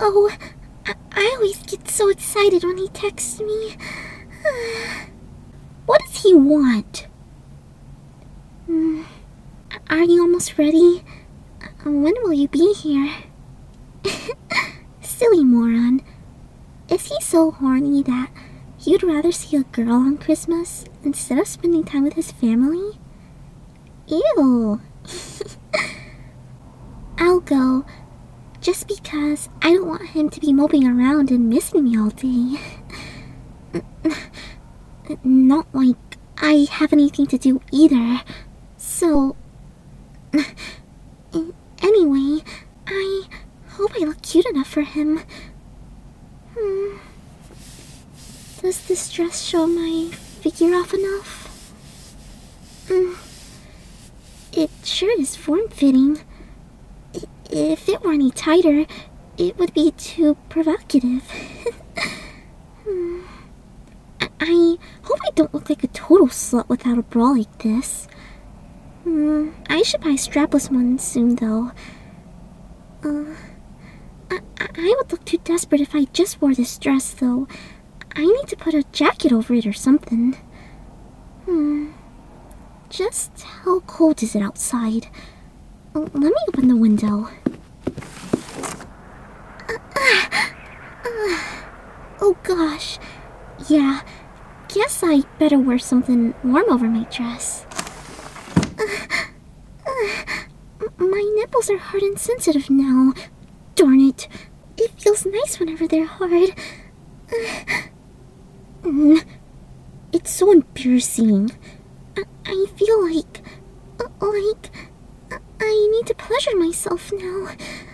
Oh, I always get so excited when he texts me. What does he want? Are you almost ready? When will you be here? Silly moron. Is he so horny that you'd rather see a girl on Christmas instead of spending time with his family? Ew. I'll go, just because I don't want him to be moping around and missing me all day. Not like I have anything to do either, so... Anyway, I hope I look cute enough for him. Does this dress show my figure off enough? It sure is form-fitting. If it were any tighter, it would be too provocative. I hope I don't look like a total slut without a bra like this. I should buy a strapless one soon, though. I would look too desperate if I just wore this dress, though. I need to put a jacket over it or something. Just how cold is it outside? Let me open the window. Oh gosh. Yeah, guess I better wear something warm over my dress. My nipples are hard and sensitive now. Darn it. It feels nice whenever they're hard. It's so embarrassing. I feel like I need to pleasure myself now.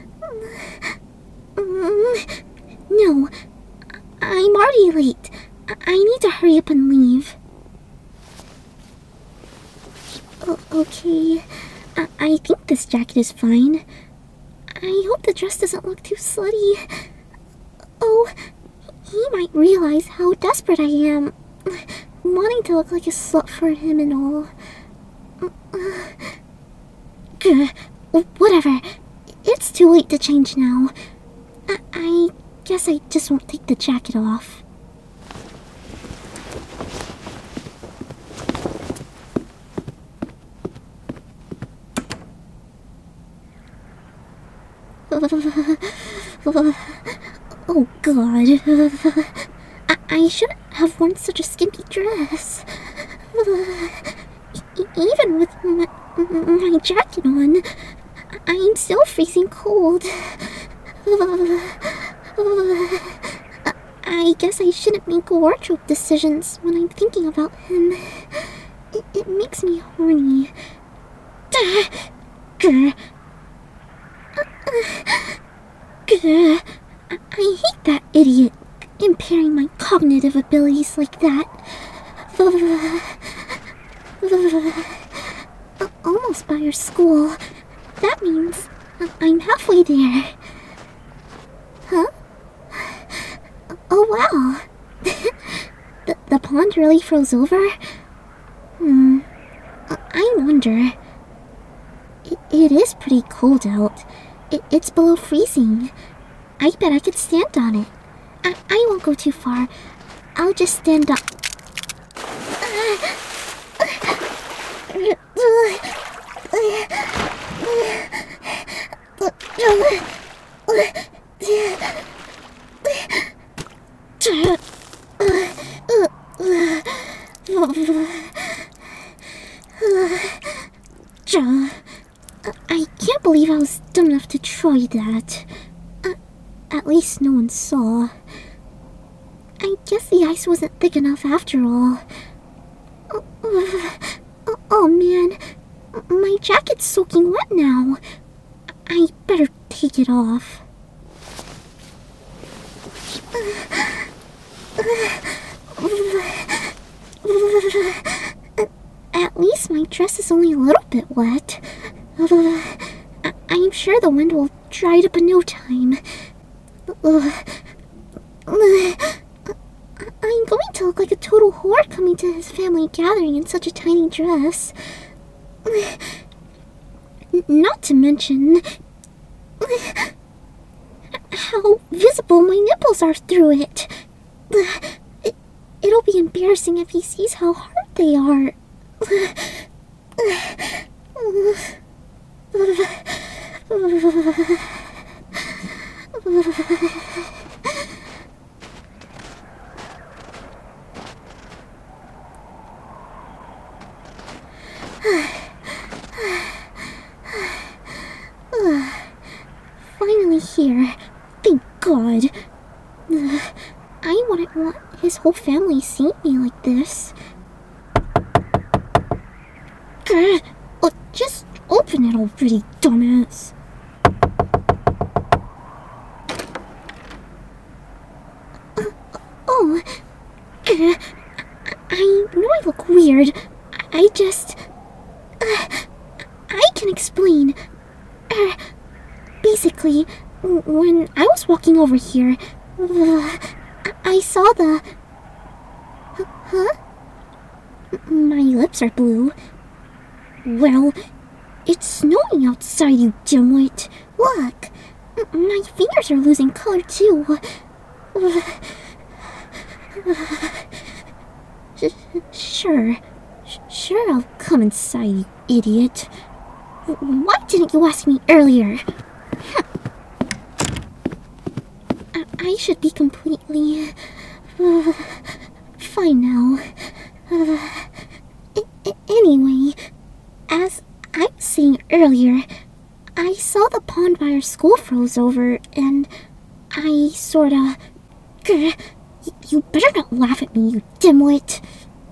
No, I'm already late. I need to hurry up and leave. Okay, I think this jacket is fine. I hope the dress doesn't look too slutty. Oh, he might realize how desperate I am, wanting to look like a slut for him and all. Whatever. It's too late to change now. I guess I just won't take the jacket off. Oh god. I shouldn't have worn such a skimpy dress. Even with my jacket on, I'm still freezing cold. I guess I shouldn't make wardrobe decisions when I'm thinking about him. It makes me horny. I hate that idiot impairing my cognitive abilities like that. Almost by your school. That means I'm halfway there. Huh? Oh wow. The pond really froze over? I wonder. It is pretty cold out. It's below freezing. I bet I could stand on it. I won't go too far. I'll just stand up. I can't believe I was dumb enough to try that. At least no one saw. I guess the ice wasn't thick enough after all. Oh man, my jacket's soaking wet now. I better take it off. At least my dress is only a little bit wet. I'm sure the wind will dry it up in no time. I'm going to look like a total whore coming to his family gathering in such a tiny dress. Not to mention... how visible my nipples are through it. It'll be embarrassing if he sees how hard they are. Finally here. Thank God. I wouldn't want his whole family seeing me like this. Just open it already, dumbass. I know I look weird. I just... I can explain. Basically, when I was walking over here, I saw the... Huh? My lips are blue. Well, it's snowing outside, you dimwit. Look, my fingers are losing color too. Sure, I'll come inside, you idiot. Why didn't you ask me earlier? I should be completely fine now. Anyway, as I was saying earlier, I saw the pond by our school froze over, and I sorta... You better not laugh at me, you dimwit.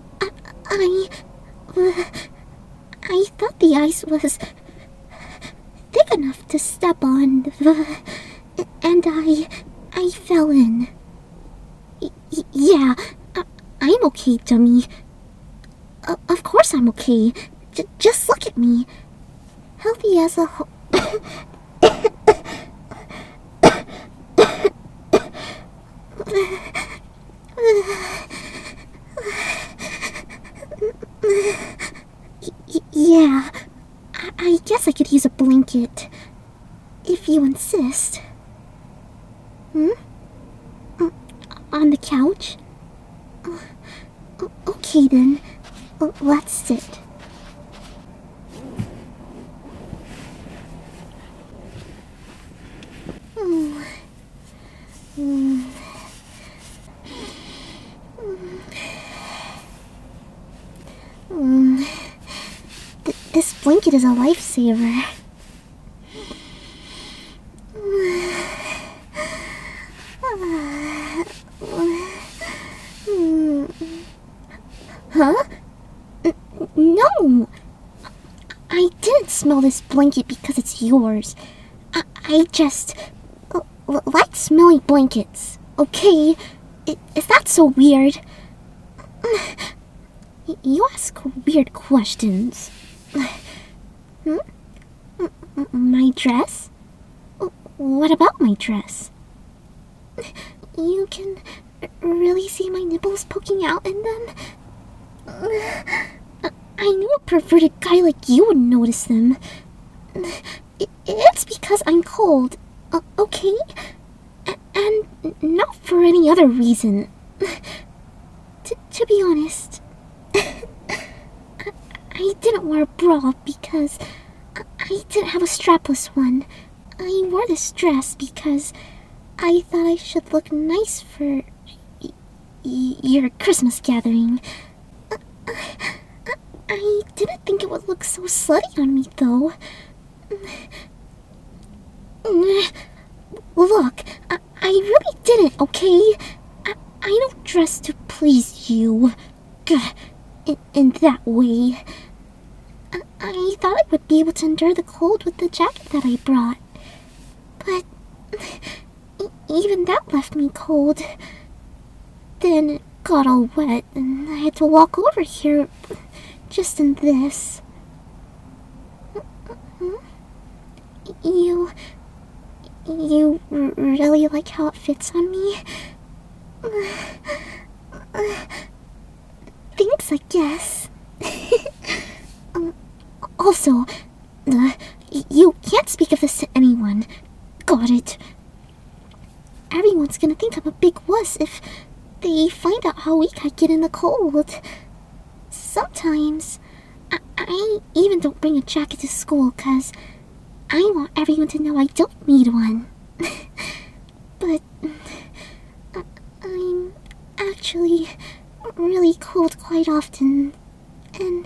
I thought the ice was thick enough to step on, and I fell in. Yeah, I'm okay, dummy. Of course I'm okay. Just look at me. Healthy as a whole. Yeah, I guess I could use a blanket. If you insist. On the couch? Okay then, let's sit. This blanket is a lifesaver. Huh? No! I didn't smell this blanket because it's yours. I just like smelly blankets, okay? Is that so weird? You ask weird questions. My dress? What about my dress? You can really see my nipples poking out in them? I knew a perverted guy like you would notice them. It's because I'm cold, okay? And not for any other reason. To be honest, I didn't wear a bra because I didn't have a strapless one. I wore this dress because I thought I should look nice for your Christmas gathering. I didn't think it would look so slutty on me, though. Look, I really didn't, okay? I don't dress to please you. In that way. I thought I would be able to endure the cold with the jacket that I brought. But even that left me cold. Then it got all wet, and I had to walk over here just in this. You really like how it fits on me? Thanks, I guess. Also, you can't speak of this to anyone. Got it. everyone's gonna think I'm a big wuss if they find out how weak I get in the cold. Sometimes, I even don't bring a jacket to school because I want everyone to know I don't need one. But I'm actually really cold quite often. And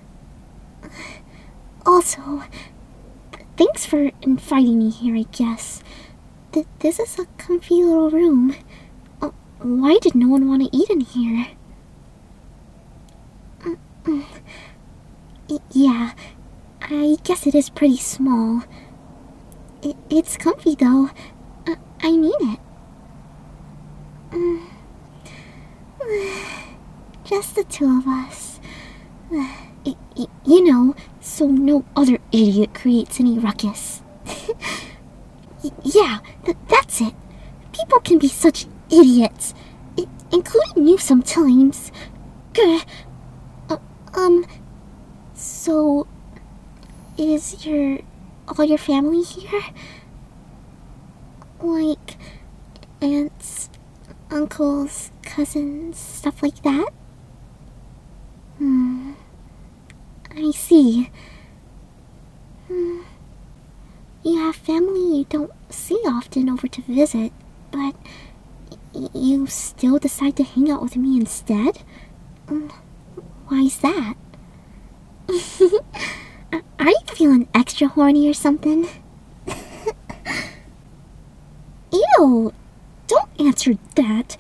also, thanks for inviting me here, I guess. This is a comfy little room. Why did no one want to eat in here? Yeah, I guess it is pretty small. It's comfy though. I mean it. Just the two of us. You know, so no other idiot creates any ruckus. Yeah, that's it. People can be such idiots, including you sometimes. So, is all your family here? Like, aunts, uncles, cousins, stuff like that? I see. You have family you don't see often over to visit, but you still decide to hang out with me instead? Why's that? Are you feeling extra horny or something? Ew! Don't answer that.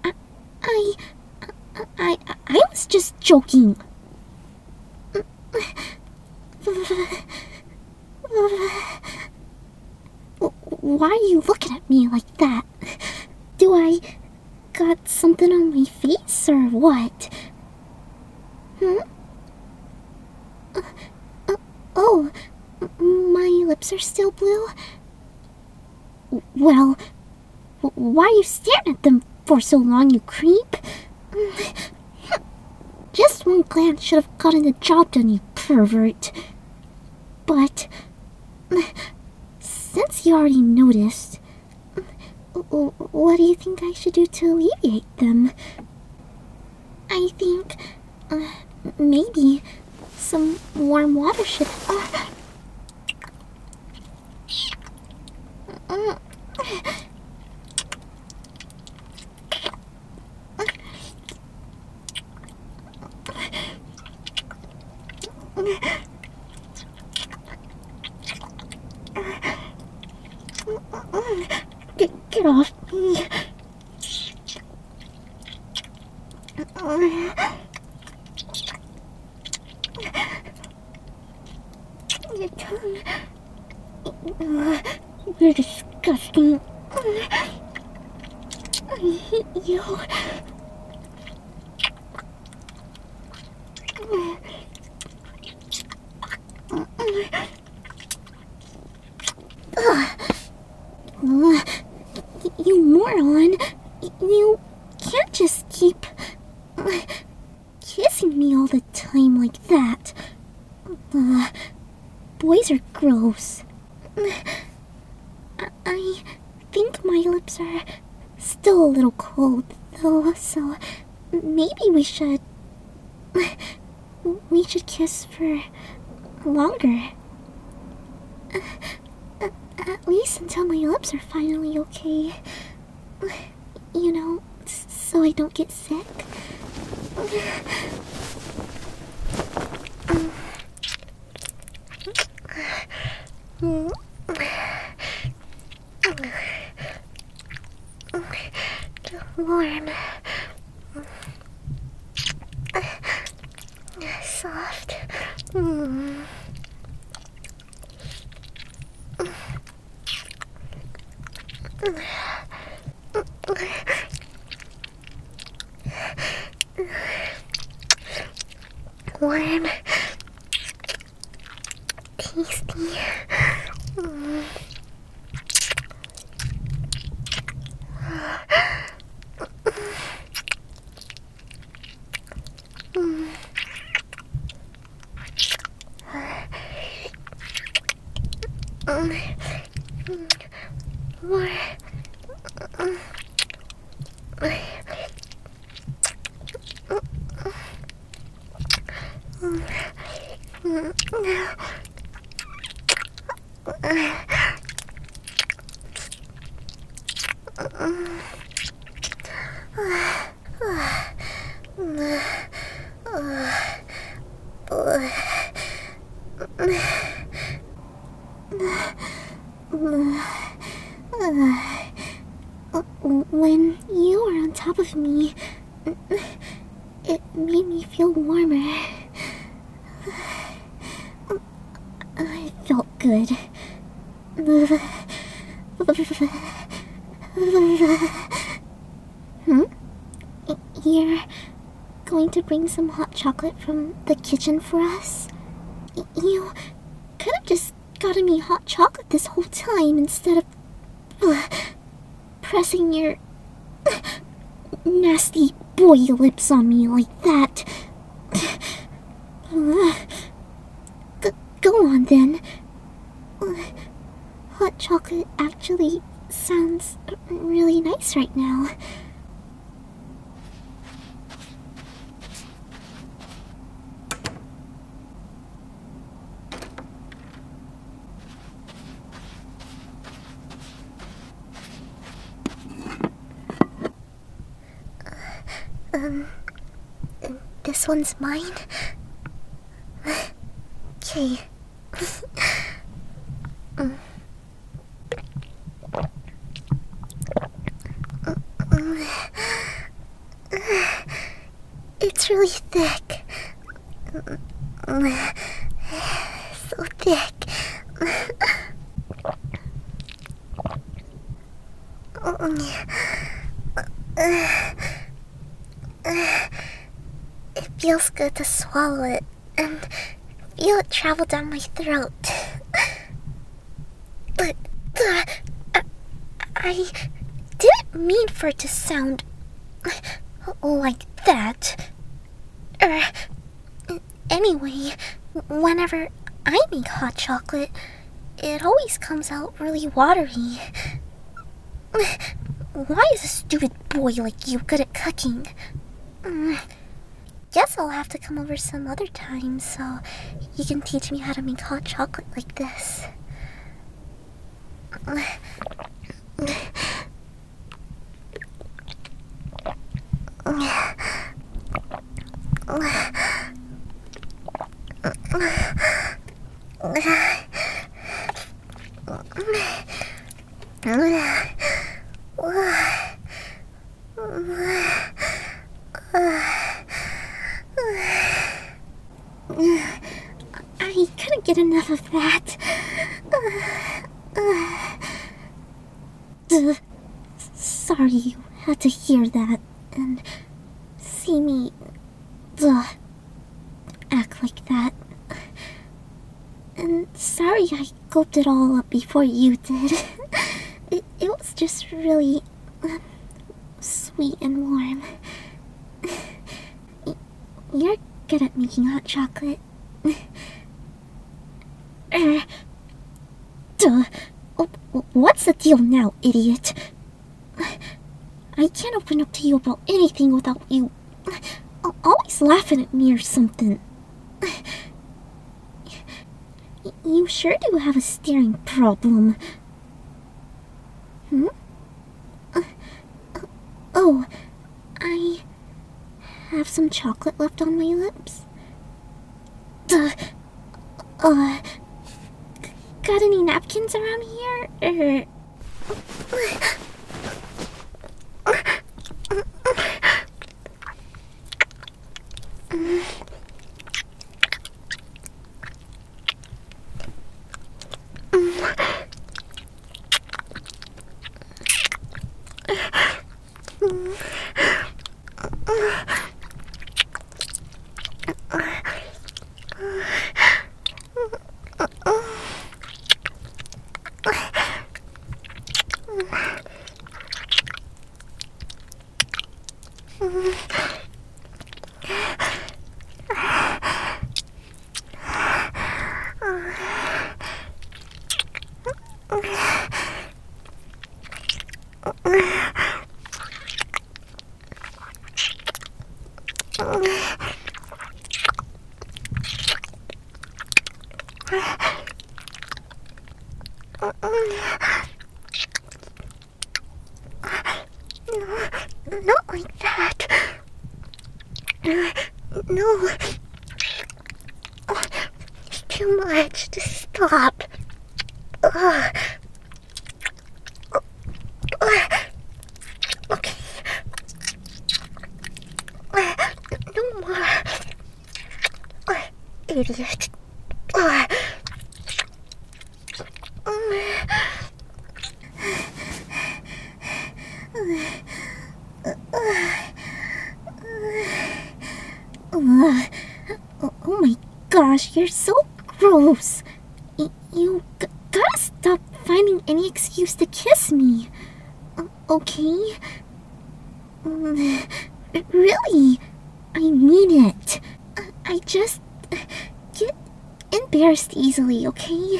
I was just joking. Why are you looking at me like that? Do I got something on my face or what? Oh, my lips are still blue? Well, why are you staring at them for so long, you creep? Just one glance should have gotten the job done, you pervert. But, since you already noticed, what do you think I should do to alleviate them? I think, maybe some warm water should... Get off me. Your tongue. You're disgusting. I hate you. You moron. You can't just keep kissing me all the time like that. Boys are gross. I think my lips are still a little cold, though, so maybe we should kiss for longer. At least until my lips are finally okay. You know, so I don't get sick. Warm. Soft. Warm. Tasty. When you were on top of me, it made me feel warmer. I felt good. Hmm? You're going to bring some hot chocolate from the kitchen for us? You could have just gotten me hot chocolate this whole time instead of pressing your nasty boy lips on me like that. Go on then. Hot chocolate actually sounds really nice right now. This one's mine? Okay. It's really thick. So thick. It feels good to swallow it and feel it travel down my throat. But I didn't mean for it to sound like that. Anyway, whenever I make hot chocolate, it always comes out really watery. Why is a stupid boy like you good at cooking? Guess I'll have to come over some other time so you can teach me how to make hot chocolate like this. I couldn't get enough of that. Sorry you had to hear that and see me act like that. And sorry I gulped it all up before you did. It was just really sweet and warm. You're good at making hot chocolate. What's the deal now, idiot? I can't open up to you about anything without you always laughing at me or something. You sure do have a staring problem. Oh, I have some chocolate left on my lips. Got any napkins around here? Not like that. No. It's too much. Just stop. Okay. No more. Idiot. Oh my gosh, you're so gross. You gotta stop finding any excuse to kiss me. Okay? Really? I mean it. I just get embarrassed easily, okay?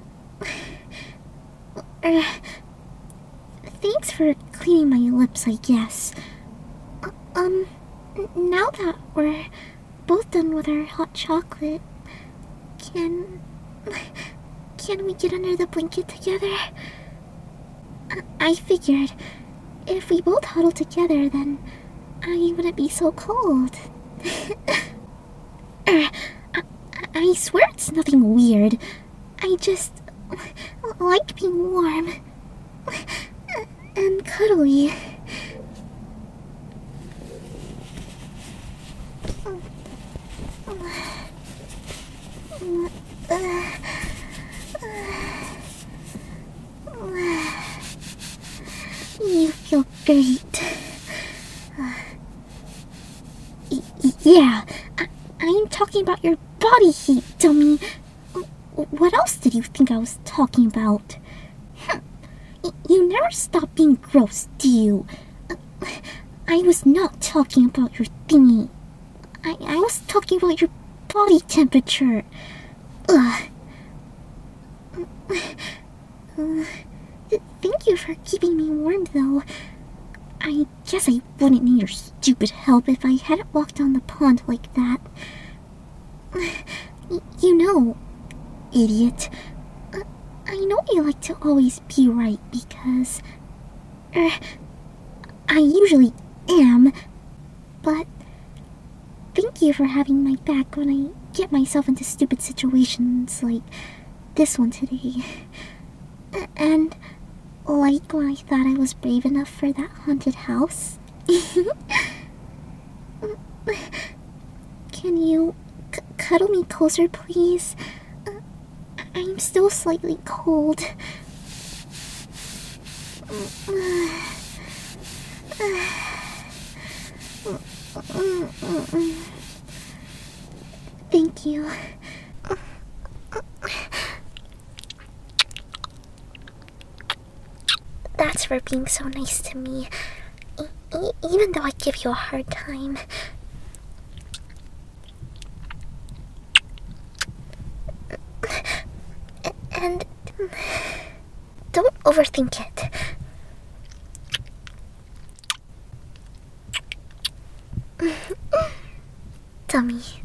Thanks for cleaning my lips, I guess. Now that we're both done with our hot chocolate, can we get under the blanket together? I figured if we both huddle together, then I wouldn't be so cold. I swear it's nothing weird. I just like being warm and cuddly. You feel great. Yeah, I'm talking about your body heat, dummy. What else did you think I was talking about? You never stop being gross, do you? I was not talking about your thingy. I was talking about your body temperature. Thank you for keeping me warm, though. I guess I wouldn't need your stupid help if I hadn't walked on the pond like that. You know, idiot. I know you like to always be right because... I usually am, but thank you for having my back when I get myself into stupid situations like this one today. And like when I thought I was brave enough for that haunted house. Can you cuddle me closer, please? I'm still slightly cold. Thank you. That's for being so nice to me, even though I give you a hard time. And don't overthink it. Dummy.